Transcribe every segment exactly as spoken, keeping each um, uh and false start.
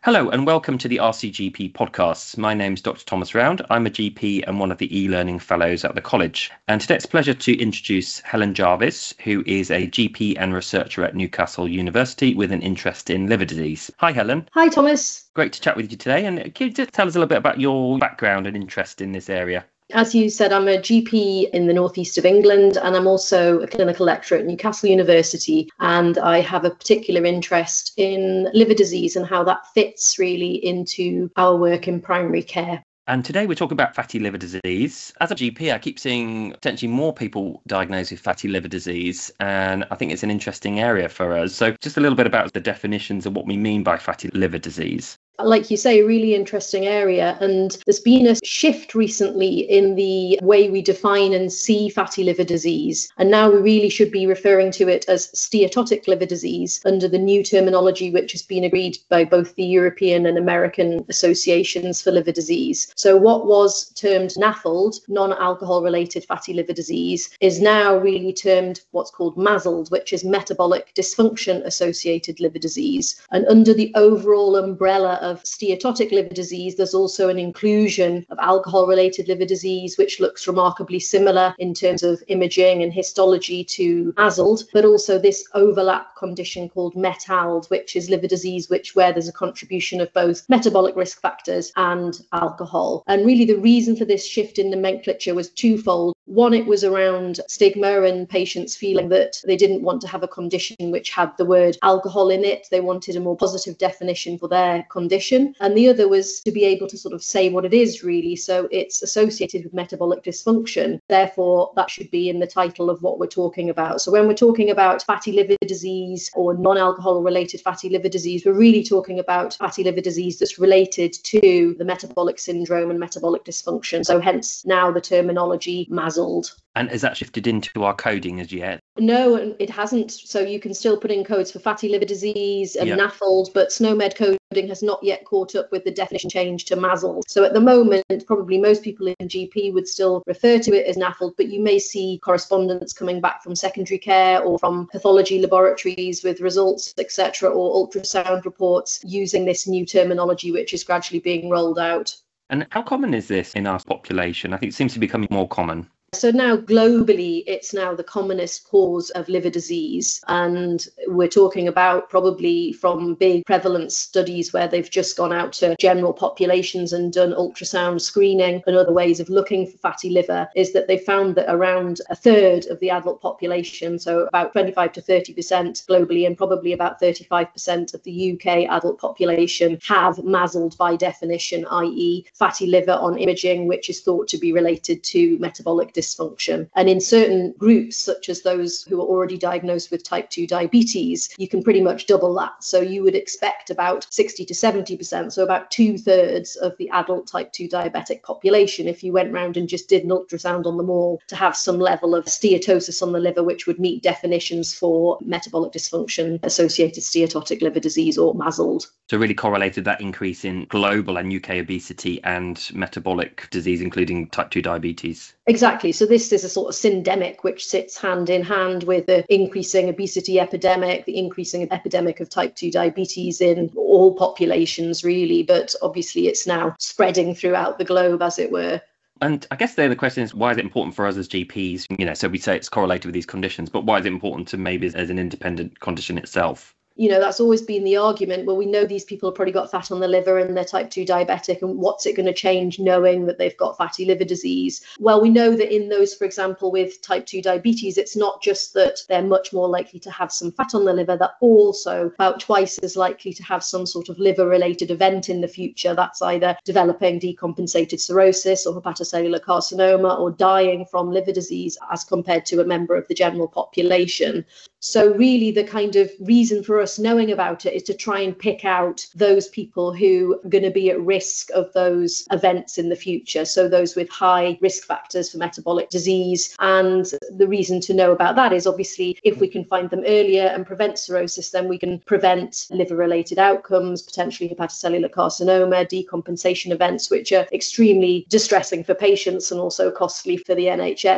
Hello and welcome to the R C G P podcasts. My name's Doctor Thomas Round. I'm a G P and one of the e-learning fellows at the college. And today it's a pleasure to introduce Helen Jarvis, who is a G P and researcher at Newcastle University with an interest in liver disease. Hi, Helen. Hi, Thomas. Great to chat with you today. And can you just tell us a little bit about your background and interest in this area? As you said, I'm a G P in the northeast of England, and I'm also a clinical lecturer at Newcastle University. And I have a particular interest in liver disease and how that fits really into our work in primary care. And today we're talking about fatty liver disease. As a G P, I keep seeing potentially more people diagnosed with fatty liver disease, and I think it's an interesting area for us. So just a little bit about the definitions of what we mean by fatty liver disease. Like you say, a really interesting area. And there's been a shift recently in the way we define and see fatty liver disease. And now we really should be referring to it as steatotic liver disease under the new terminology, which has been agreed by both the European and American associations for liver disease. So what was termed NAFLD, non-alcohol related fatty liver disease, is now really termed what's called MASLD, which is metabolic dysfunction associated liver disease. And under the overall umbrella of steatotic liver disease, there's also an inclusion of alcohol-related liver disease, which looks remarkably similar in terms of imaging and histology to MASLD, but also this overlap condition called METALD, which is liver disease which where there's a contribution of both metabolic risk factors and alcohol. And really the reason for this shift in nomenclature was twofold. One, it was around stigma and patients feeling that they didn't want to have a condition which had the word alcohol in it. They wanted a more positive definition for their condition. And the other was to be able to sort of say what it is really. So it's associated with metabolic dysfunction. Therefore, that should be in the title of what we're talking about. So when we're talking about fatty liver disease or non-alcohol related fatty liver disease, we're really talking about fatty liver disease that's related to the metabolic syndrome and metabolic dysfunction. So hence now the terminology MASLD. And has that shifted into our coding as yet? No, it hasn't. So you can still put in codes for fatty liver disease and yeah. NAFLD, but SNOMED coding has not yet caught up with the definition change to MASLD. So at the moment, probably most people in G P would still refer to it as NAFLD, but you may see correspondence coming back from secondary care or from pathology laboratories with results, et cetera, or ultrasound reports using this new terminology, which is gradually being rolled out. And how common is this in our population? I think it seems to be becoming more common. So now globally, it's now the commonest cause of liver disease. And we're talking about probably from big prevalence studies where they've just gone out to general populations and done ultrasound screening and other ways of looking for fatty liver, is that they found that around a third of the adult population, so about twenty-five to thirty percent globally, and probably about thirty-five percent of the U K adult population have MASLD by definition, that is fatty liver on imaging, which is thought to be related to metabolic dysfunction. Dysfunction. And in certain groups, such as those who are already diagnosed with type two diabetes, you can pretty much double that. So you would expect about sixty to seventy percent, so about two thirds of the adult type two diabetic population, if you went round and just did an ultrasound on them all, to have some level of steatosis on the liver, which would meet definitions for metabolic dysfunction associated steatotic liver disease or MASLD. So really correlated that increase in global and U K obesity and metabolic disease, including type two diabetes. Exactly. So this is a sort of syndemic which sits hand in hand with the increasing obesity epidemic, the increasing epidemic of type two diabetes in all populations, really. But obviously, it's now spreading throughout the globe, as it were. And I guess there the question is, why is it important for us as G Ps? You know, so we say it's correlated with these conditions, but why is it important to maybe as an independent condition itself? You know, that's always been the argument. Well, we know these people have probably got fat on the liver and they're type two diabetic, and what's it going to change knowing that they've got fatty liver disease? Well, we know that in those, for example, with type two diabetes, it's not just that they're much more likely to have some fat on the liver, they're also about twice as likely to have some sort of liver-related event in the future. That's either developing decompensated cirrhosis or hepatocellular carcinoma or dying from liver disease as compared to a member of the general population. So really the kind of reason for us knowing about it is to try and pick out those people who are going to be at risk of those events in the future. So those with high risk factors for metabolic disease. And the reason to know about that is obviously if we can find them earlier and prevent cirrhosis, then we can prevent liver-related outcomes, potentially hepatocellular carcinoma, decompensation events, which are extremely distressing for patients and also costly for the N H S.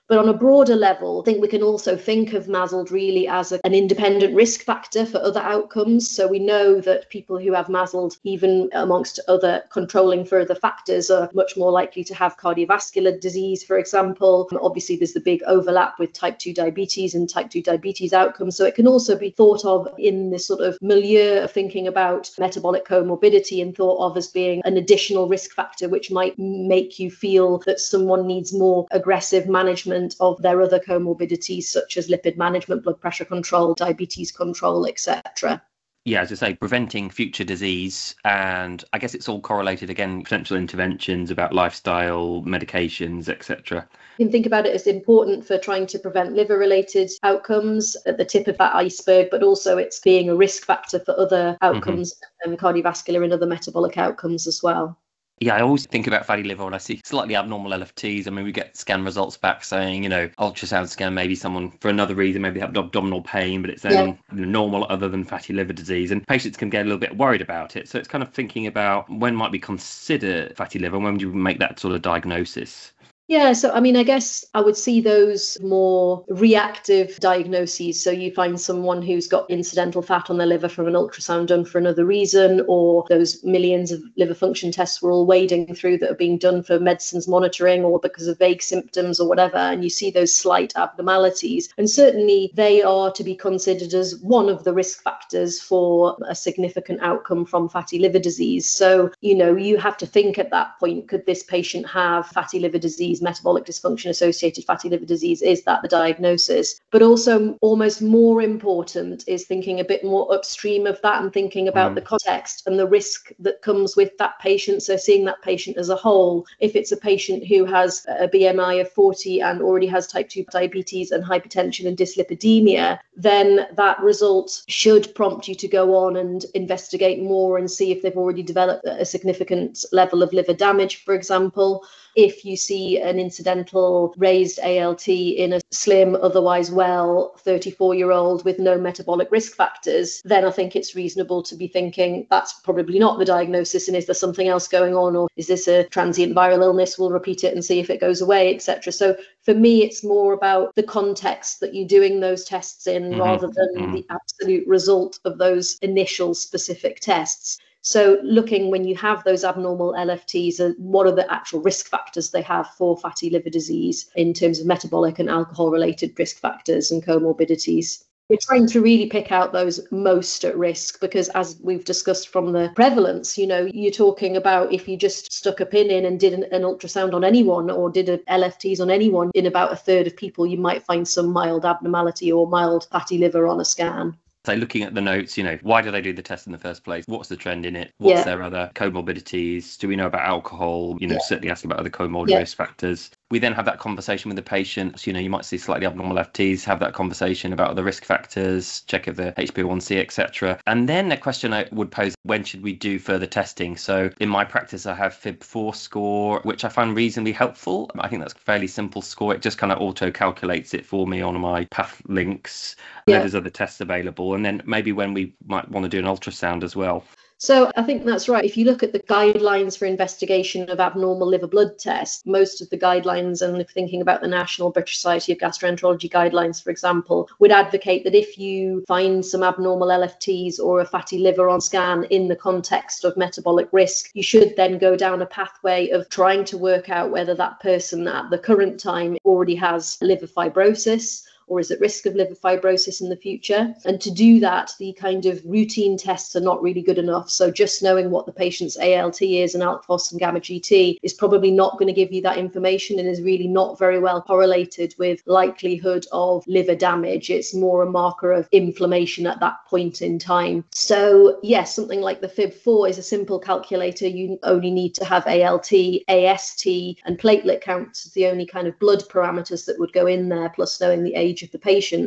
But on a broader level, I think we can also think of MASLD really as a, an independent risk factor for other outcomes. So we know that people who have MASLD, even amongst other controlling further factors, are much more likely to have cardiovascular disease, for example. Obviously, there's the big overlap with type two diabetes and type two diabetes outcomes. So it can also be thought of in this sort of milieu of thinking about metabolic comorbidity and thought of as being an additional risk factor, which might make you feel that someone needs more aggressive management of their other comorbidities, such as lipid management, blood pressure control, diabetes control, et cetera. Yeah, as I say, preventing future disease. And I guess it's all correlated again, potential interventions about lifestyle, medications, et cetera. You can think about it as important for trying to prevent liver-related outcomes at the tip of that iceberg, but also it's being a risk factor for other outcomes, mm-hmm. and cardiovascular and other metabolic outcomes as well. Yeah, I always think about fatty liver when I see slightly abnormal L F Ts. I mean, we get scan results back saying, you know, ultrasound scan, maybe someone for another reason, maybe they have abdominal pain, but it's then yeah. you know, normal other than fatty liver disease. And patients can get a little bit worried about it. So it's kind of thinking about when might we consider fatty liver, when would you make that sort of diagnosis? Yeah, so I mean, I guess I would see those more reactive diagnoses. So you find someone who's got incidental fat on their liver from an ultrasound done for another reason, or those millions of liver function tests we're all wading through that are being done for medicines monitoring or because of vague symptoms or whatever. And you see those slight abnormalities. And certainly they are to be considered as one of the risk factors for a significant outcome from fatty liver disease. So, you know, you have to think at that point, could this patient have fatty liver disease? Metabolic dysfunction associated fatty liver disease, is that the diagnosis? But also almost more important is thinking a bit more upstream of that and thinking about mm. the context and the risk that comes with that patient. So seeing that patient as a whole. If it's a patient who has a B M I of forty and already has type two diabetes and hypertension and dyslipidemia, then that result should prompt you to go on and investigate more and see if they've already developed a significant level of liver damage, for example. If you see an incidental raised A L T in a slim, otherwise well thirty-four-year-old with no metabolic risk factors, then I think it's reasonable to be thinking that's probably not the diagnosis, and is there something else going on, or is this a transient viral illness? We'll repeat it and see if it goes away, et cetera. So for me, it's more about the context that you're doing those tests in, mm-hmm. rather than mm-hmm. the absolute result of those initial specific tests. So looking when you have those abnormal L F Ts, uh, what are the actual risk factors they have for fatty liver disease in terms of metabolic and alcohol-related risk factors and comorbidities? We're trying to really pick out those most at risk because, as we've discussed from the prevalence, you know, you're talking about if you just stuck a pin in and did an, an ultrasound on anyone or did a L F Ts on anyone, in about a third of people, you might find some mild abnormality or mild fatty liver on a scan. So looking at the notes, you know, why do they do the test in the first place? What's the trend in it? What's yeah. their other comorbidities? Do we know about alcohol? You know, yeah. certainly asking about other comorbid yeah. risk factors. We then have that conversation with the patient. So, you know, you might see slightly abnormal F Ts, have that conversation about the risk factors, check if the H b A one C, et cetera. And then a question I would pose, when should we do further testing? So in my practice, I have F I B four score, which I find reasonably helpful. I think that's a fairly simple score. It just kind of auto calculates it for me on my path links. Yeah. There's other tests available. And then maybe when we might want to do an ultrasound as well. So I think that's right. If you look at the guidelines for investigation of abnormal liver blood tests, most of the guidelines, and if thinking about the National British Society of Gastroenterology guidelines, for example, would advocate that if you find some abnormal L F Ts or a fatty liver on scan in the context of metabolic risk, you should then go down a pathway of trying to work out whether that person at the current time already has liver fibrosis or is at risk of liver fibrosis in the future. And to do that, the kind of routine tests are not really good enough. So just knowing what the patient's A L T is and alk phos and gamma G T is probably not going to give you that information and is really not very well correlated with likelihood of liver damage. It's more a marker of inflammation at that point in time. So yes, something like the F I B four is a simple calculator. You only need to have A L T, A S T, and platelet counts as the only kind of blood parameters that would go in there, plus knowing the age of the patient.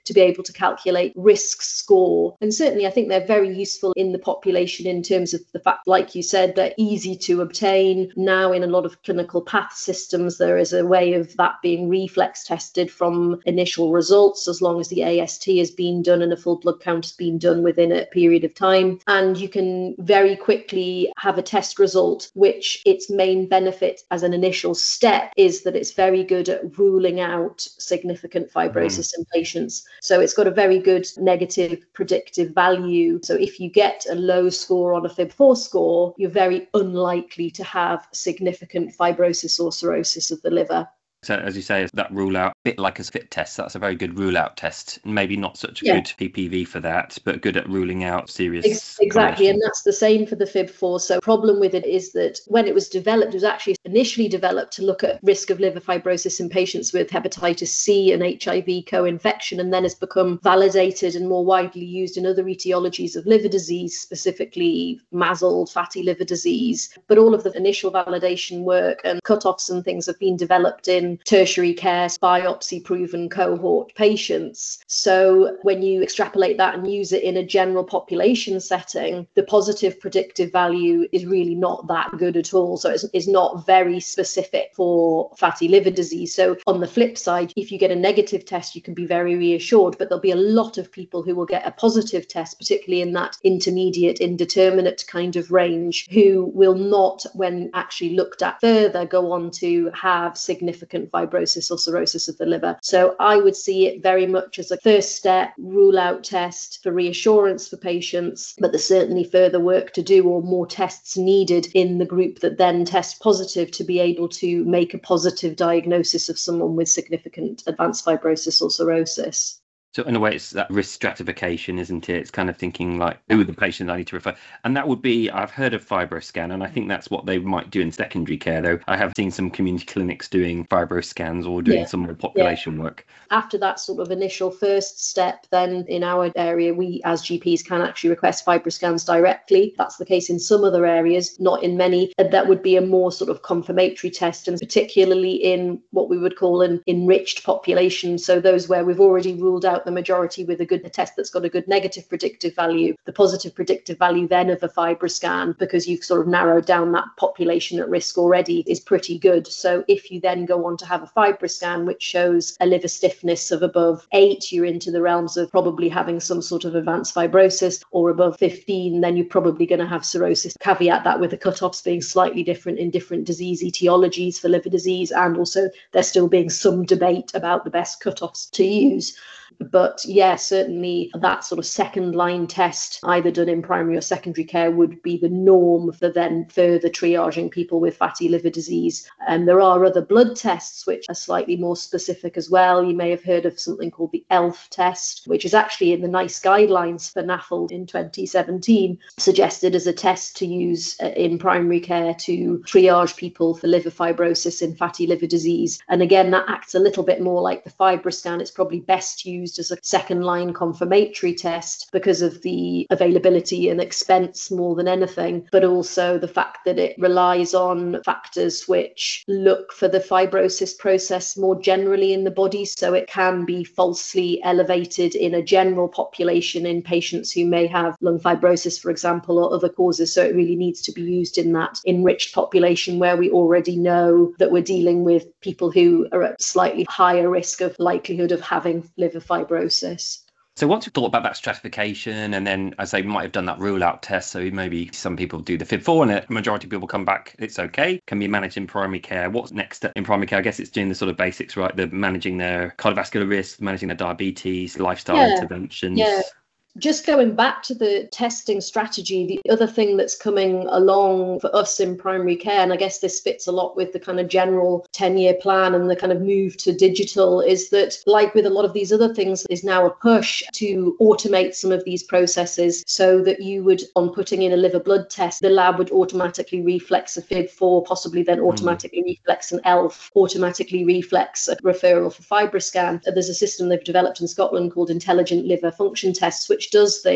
to be able to calculate risk score. And certainly I think they're very useful in the population in terms of the fact, like you said, they're easy to obtain. Now in a lot of clinical path systems, there is a way of that being reflex tested from initial results, as long as the A S T has been done and a full blood count has been done within a period of time. And you can very quickly have a test result, which its main benefit as an initial step is that it's very good at ruling out significant fibrosis mm. in patients. So it's got a very good negative predictive value. So if you get a low score on a F I B four score, you're very unlikely to have significant fibrosis or cirrhosis of the liver. So as you say, that rule out, a bit like a fit test, that's a very good rule out test. Maybe not such a yeah. good P P V for that, but good at ruling out serious. Exactly. And that's the same for the F I B four. So the problem with it is that when it was developed, it was actually initially developed to look at risk of liver fibrosis in patients with hepatitis C and H I V co-infection, and then has become validated and more widely used in other etiologies of liver disease, specifically M A S L, fatty liver disease. But all of the initial validation work and cutoffs and things have been developed in tertiary care, biopsy proven cohort patients. So when you extrapolate that and use it in a general population setting, the positive predictive value is really not that good at all. So it's, it's not very specific for fatty liver disease. So on the flip side, if you get a negative test, you can be very reassured, but there'll be a lot of people who will get a positive test, particularly in that intermediate indeterminate kind of range, who will not, when actually looked at further, go on to have significant fibrosis or cirrhosis of the liver. So I would see it very much as a first step rule out test for reassurance for patients, but there's certainly further work to do or more tests needed in the group that then test positive to be able to make a positive diagnosis of someone with significant advanced fibrosis or cirrhosis. So in a way, it's that risk stratification, isn't it? It's kind of thinking like, who are the patients I need to refer? And that would be, I've heard of FibroScan, and I think that's what they might do in secondary care, though. I have seen some community clinics doing FibroScans or doing yeah. some more population yeah. work. After that sort of initial first step, then in our area, we as G Ps can actually request FibroScans directly. That's the case in some other areas, not in many. That would be a more sort of confirmatory test, and particularly in what we would call an enriched population. So those where we've already ruled out the majority with a good a test that's got a good negative predictive value, the positive predictive value then of a FibroScan, because you've sort of narrowed down that population at risk already, is pretty good. So if you then go on to have a FibroScan which shows a liver stiffness of above eight, you're into the realms of probably having some sort of advanced fibrosis, or above fifteen, then you're probably going to have cirrhosis. Caveat that with the cutoffs being slightly different in different disease etiologies for liver disease, and also there still being some debate about the best cutoffs to use. But yeah, certainly that sort of second line test, either done in primary or secondary care, would be the norm for then further triaging people with fatty liver disease. And there are other blood tests which are slightly more specific as well. You may have heard of something called the E L F test, which is actually in the NICE guidelines for NAFLD in twenty seventeen, suggested as a test to use in primary care to triage people for liver fibrosis and fatty liver disease. And again, that acts a little bit more like the FibroScan. It's probably best used as a second line confirmatory test because of the availability and expense more than anything, but also the fact that it relies on factors which look for the fibrosis process more generally in the body. So it can be falsely elevated in a general population in patients who may have lung fibrosis, for example, or other causes. So it really needs to be used in that enriched population where we already know that we're dealing with people who are at slightly higher risk of likelihood of having liver fibrosis. So once we've thought about that stratification, and then as they might have done that rule out test, so maybe some people do the F I B four and a majority of people come back, it's okay, can be managed in primary care. What's next in primary care? I guess it's doing the sort of basics, right? The managing their cardiovascular risk, managing their diabetes, lifestyle yeah. interventions. Yeah. Just going back to the testing strategy, the other thing that's coming along for us in primary care, and I guess this fits a lot with the kind of general ten-year plan and the kind of move to digital, is that, like with a lot of these other things, is now a push to automate some of these processes so that you would, on putting in a liver blood test, the lab would automatically reflex a F I B four, possibly then automatically mm. reflex an E L F, automatically reflex a referral for FibroScan. There's a system they've developed in Scotland called Intelligent Liver Function Tests, which does this.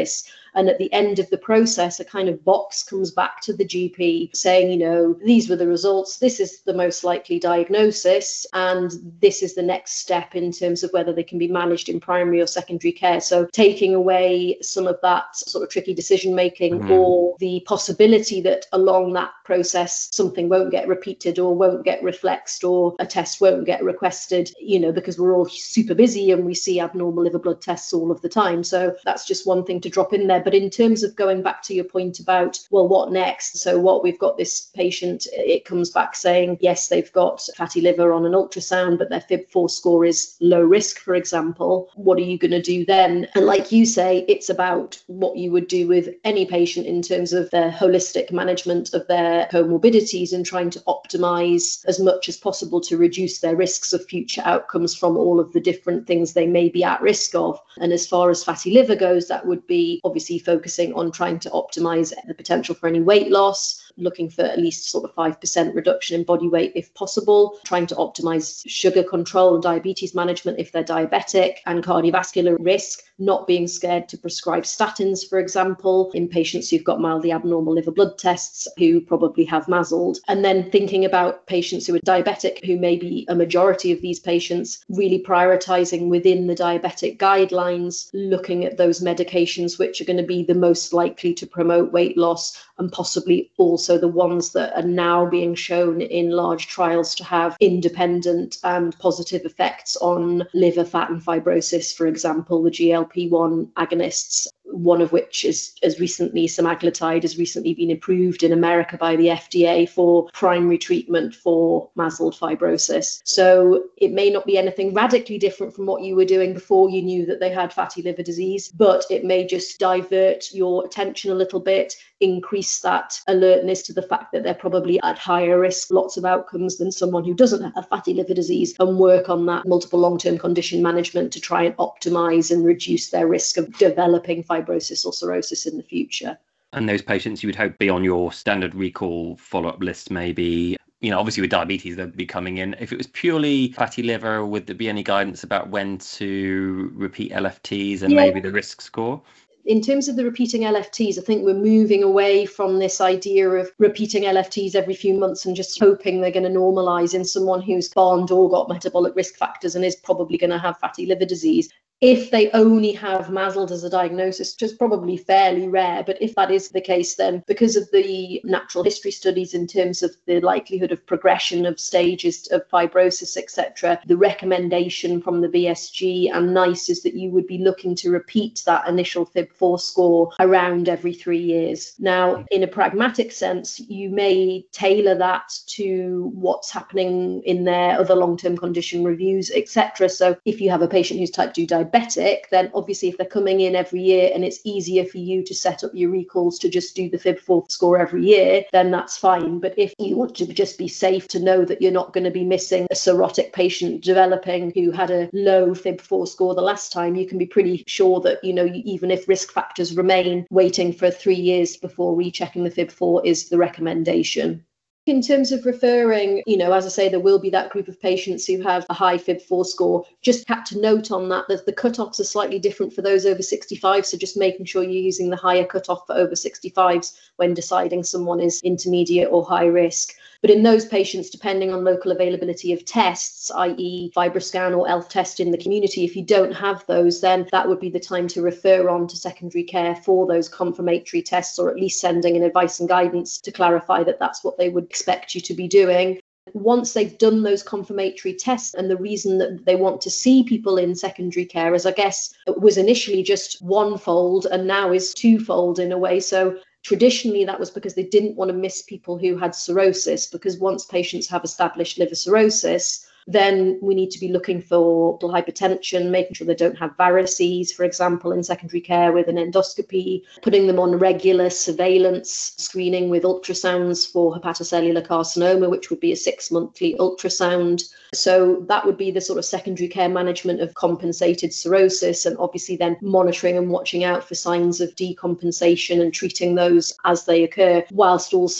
And at the end of the process, a kind of box comes back to the G P saying, you know, these were the results, this is the most likely diagnosis, and this is the next step in terms of whether they can be managed in primary or secondary care. So taking away some of that sort of tricky decision making mm-hmm. or the possibility that along that process something won't get repeated or won't get reflexed or a test won't get requested, you know, because we're all super busy and we see abnormal liver blood tests all of the time. So that's just one thing to drop in there. But in terms of going back to your point about, well, what next? So what we've got this patient, it comes back saying, yes, they've got fatty liver on an ultrasound, but their F I B four score is low risk, for example. What are you going to do then? And like you say, it's about what you would do with any patient in terms of their holistic management of their comorbidities and trying to optimize as much as possible to reduce their risks of future outcomes from all of the different things they may be at risk of. And as far as fatty liver goes, that would be obviously focusing on trying to optimize the potential for any weight loss, looking for at least sort of five percent reduction in body weight if possible, trying to optimize sugar control and diabetes management if they're diabetic, and cardiovascular risk, not being scared to prescribe statins, for example, in patients who've got mildly abnormal liver blood tests who probably have M A S L D. And then thinking about patients who are diabetic, who may be a majority of these patients, really prioritizing within the diabetic guidelines, looking at those medications which are going to be the most likely to promote weight loss, and possibly also the ones that are now being shown in large trials to have independent and positive effects on liver fat and fibrosis, for example, the G L P one agonists, one of which is as recently, semaglutide has recently been approved in America by the F D A for primary treatment for M A S L D fibrosis. So it may not be anything radically different from what you were doing before you knew that they had fatty liver disease, but it may just divert your attention a little bit, increase that alertness to the fact that they're probably at higher risk, lots of outcomes, than someone who doesn't have fatty liver disease, and work on that multiple long-term condition management to try and optimize and reduce their risk of developing fibrosis or cirrhosis in the future. And those patients you would hope be on your standard recall follow-up list, maybe. You know, obviously with diabetes, they'd be coming in. If it was purely fatty liver, would there be any guidance about when to repeat L F Ts and yeah. maybe the risk score? In terms of the repeating L F Ts, I think we're moving away from this idea of repeating L F Ts every few months and just hoping they're going to normalize in someone who's bond or got metabolic risk factors and is probably going to have fatty liver disease. If they only have M A S L D as a diagnosis, which is probably fairly rare, but if that is the case, then because of the natural history studies in terms of the likelihood of progression of stages of fibrosis, et cetera, the recommendation from the V S G and NICE is that you would be looking to repeat that initial F I B four score around every three years. Now, in a pragmatic sense, you may tailor that to what's happening in their other long-term condition reviews, et cetera. So if you have a patient who's type two diabetic, diabetic, then obviously if they're coming in every year and it's easier for you to set up your recalls to just do the F I B four score every year, then that's fine. But if you want to just be safe to know that you're not going to be missing a cirrhotic patient developing who had a low F I B four score the last time, you can be pretty sure that, you know, even if risk factors remain, waiting for three years before rechecking the F I B four is the recommendation. In terms of referring, you know, as I say, there will be that group of patients who have a high F I B four score. Just have to note on that that the cutoffs are slightly different for those over sixty-five. So just making sure you're using the higher cutoff for over sixty-fives when deciding someone is intermediate or high risk. But in those patients, depending on local availability of tests, that is FibroScan or E L F test in the community, if you don't have those, then that would be the time to refer on to secondary care for those confirmatory tests, or at least sending an advice and guidance to clarify that that's what they would expect you to be doing. Once they've done those confirmatory tests, and the reason that they want to see people in secondary care is, I guess, it was initially just one-fold and now is two-fold in a way. So traditionally, that was because they didn't want to miss people who had cirrhosis, because once patients have established liver cirrhosis, then we need to be looking for hypertension, making sure they don't have varices, for example, in secondary care with an endoscopy, putting them on regular surveillance screening with ultrasounds for hepatocellular carcinoma, which would be a six-monthly ultrasound. So that would be the sort of secondary care management of compensated cirrhosis, and obviously then monitoring and watching out for signs of decompensation and treating those as they occur, whilst also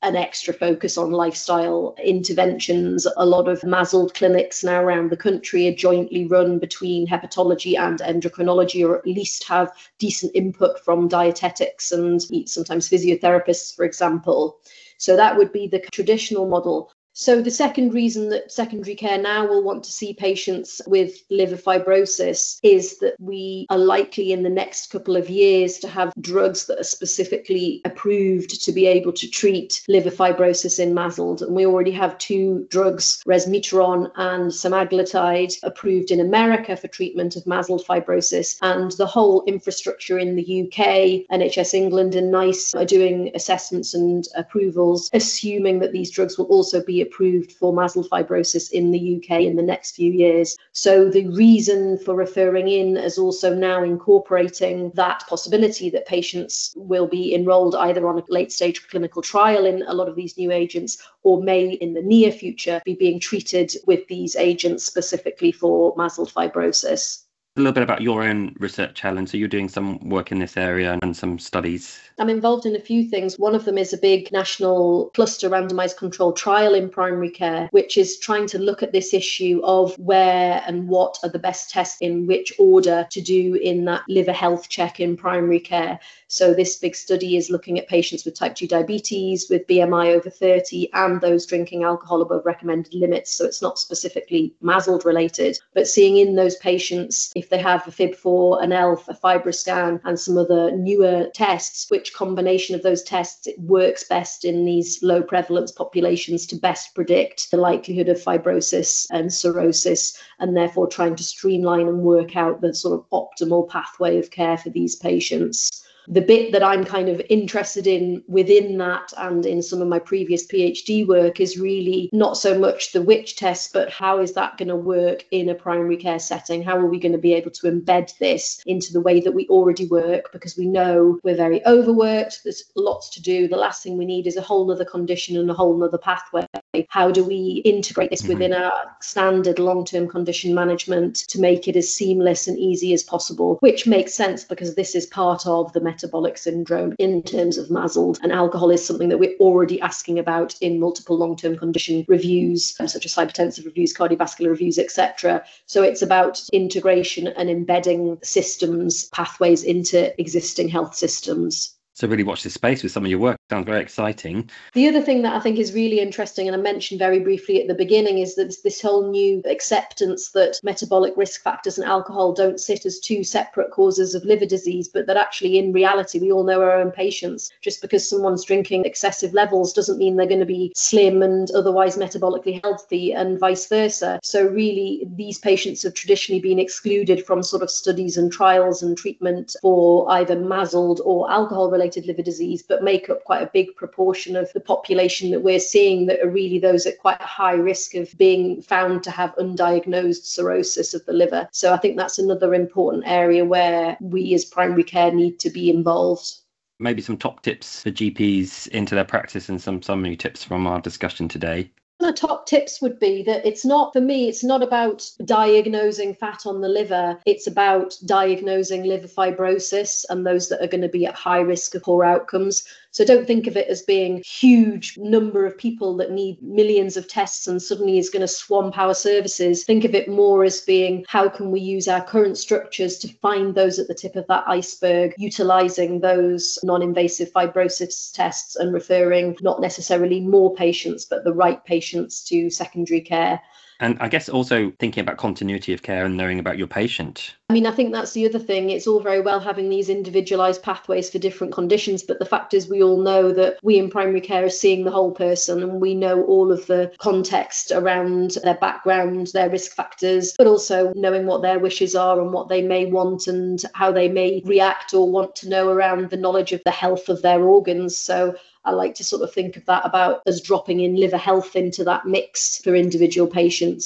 an extra focus on lifestyle interventions. A lot of MASLD clinics now around the country are jointly run between hepatology and endocrinology, or at least have decent input from dietetics and sometimes physiotherapists, for example. So that would be the traditional model. So the second reason that secondary care now will want to see patients with liver fibrosis is that we are likely in the next couple of years to have drugs that are specifically approved to be able to treat liver fibrosis in MASLD. And we already have two drugs, resmetirom and semaglutide, approved in America for treatment of MASLD fibrosis. And the whole infrastructure in the U K, N H S England and NICE are doing assessments and approvals, assuming that these drugs will also be approved for MASLD fibrosis in the U K in the next few years. So the reason for referring in is also now incorporating that possibility that patients will be enrolled either on a late stage clinical trial in a lot of these new agents, or may in the near future be being treated with these agents specifically for MASLD fibrosis. A little bit about your own research, Helen. So you're doing some work in this area and some studies. I'm involved in a few things. One of them is a big national cluster randomized controlled trial in primary care, which is trying to look at this issue of where and what are the best tests in which order to do in that liver health check in primary care. So this big study is looking at patients with type two diabetes, with B M I over thirty, and those drinking alcohol above recommended limits. So it's not specifically MASLD related, but seeing in those patients if they have a F I B four, an E L F, a FibroScan, and some other newer tests, which combination of those tests it works best in these low prevalence populations to best predict the likelihood of fibrosis and cirrhosis, and therefore trying to streamline and work out the sort of optimal pathway of care for these patients. The bit that I'm kind of interested in within that and in some of my previous PhD work is really not so much the which test, but how is that going to work in a primary care setting? How are we going to be able to embed this into the way that we already work? Because we know we're very overworked, there's lots to do. The last thing we need is a whole nother condition and a whole nother pathway. How do we integrate this mm-hmm. within our standard long-term condition management to make it as seamless and easy as possible? Which makes sense because this is part of the metabolic syndrome in terms of MASLD, and alcohol is something that we're already asking about in multiple long-term condition reviews, such as hypertensive reviews, cardiovascular reviews, et cetera. So it's about integration and embedding systems, pathways into existing health systems. So really watch this space with some of your work. Sounds very exciting. The other thing that I think is really interesting, and I mentioned very briefly at the beginning, is that this whole new acceptance that metabolic risk factors and alcohol don't sit as two separate causes of liver disease, but that actually in reality, we all know our own patients. Just because someone's drinking excessive levels doesn't mean they're going to be slim and otherwise metabolically healthy, and vice versa. So really, these patients have traditionally been excluded from sort of studies and trials and treatment for either MASLD or alcohol-related liver disease, but make up quite a big proportion of the population that we're seeing that are really those at quite a high risk of being found to have undiagnosed cirrhosis of the liver. So I think that's another important area where we as primary care need to be involved. Maybe some top tips for G Ps into their practice and some summary tips from our discussion today. The top tips would be that it's not, for me, it's not about diagnosing fat on the liver. It's about diagnosing liver fibrosis and those that are going to be at high risk of poor outcomes. So don't think of it as being huge number of people that need millions of tests and suddenly is going to swamp our services. Think of it more as being how can we use our current structures to find those at the tip of that iceberg, utilising those non-invasive fibrosis tests and referring not necessarily more patients, but the right patients to secondary care. And I guess also thinking about continuity of care and knowing about your patient. I mean, I think that's the other thing. It's all very well having these individualised pathways for different conditions, but the fact is we all know that we in primary care are seeing the whole person, and we know all of the context around their background, their risk factors, but also knowing what their wishes are and what they may want and how they may react or want to know around the knowledge of the health of their organs. So I like to sort of think of that about as dropping in liver health into that mix for individual patients.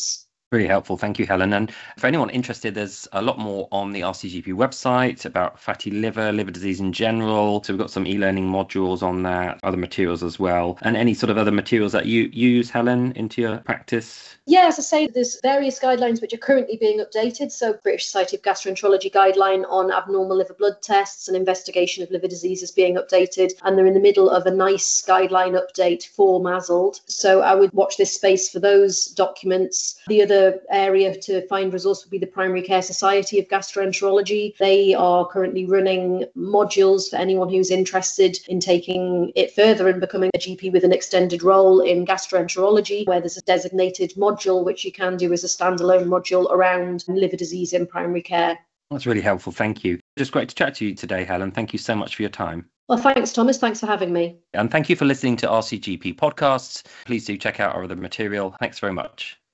Really helpful. Thank you, Helen. And for anyone interested, there's a lot more on the R C G P website about fatty liver, liver disease in general. So we've got some e-learning modules on that, other materials as well. And any sort of other materials that you use, Helen, into your practice? Yeah, as I say, there's various guidelines which are currently being updated. So British Society of Gastroenterology guideline on abnormal liver blood tests and investigation of liver disease is being updated. And they're in the middle of a NICE guideline update for MASLD. So I would watch this space for those documents. The other area to find resource would be the Primary Care Society of Gastroenterology. They are currently running modules for anyone who's interested in taking it further and becoming a G P with an extended role in gastroenterology, where there's a designated module which you can do as a standalone module around liver disease in primary care. That's really helpful. Thank you. Just great to chat to you today, Helen. Thank you so much for your time. Well, thanks, Thomas. Thanks for having me. And thank you for listening to R C G P podcasts. Please do check out our other material. Thanks very much.